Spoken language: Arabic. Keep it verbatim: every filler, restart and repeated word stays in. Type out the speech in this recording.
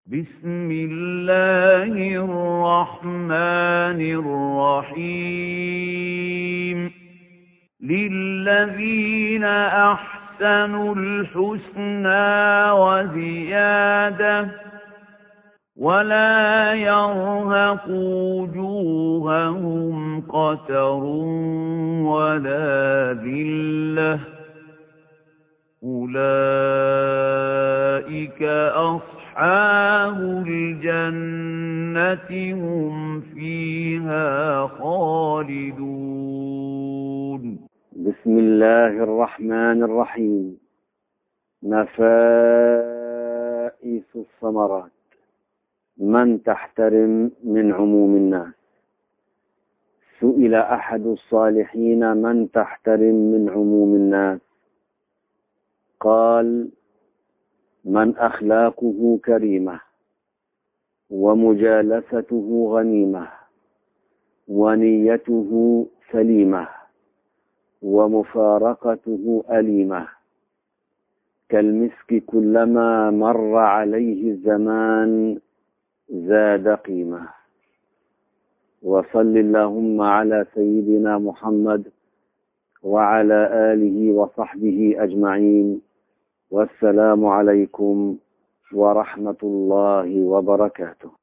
بسم الله الرحمن الرحيم للذين أحسنوا الحسنى وزيادة ولا يرهق وجوههم قتر ولا ذلة أولئك أصحاب الجنة هم فيها خالدون. بسم الله الرحمن الرحيم. نفائس الثمرات. من تحترم من عموم الناس. سئل أحد الصالحين: من تحترم من عموم الناس؟ قال: من أخلاقه كريمة ومجالسته غنيمة ونيته سليمة ومفارقته أليمة كالمسك كلما مر عليه الزمان زاد قيمة. وصل اللهم على سيدنا محمد وعلى آله وصحبه أجمعين. والسلام عليكم ورحمة الله وبركاته.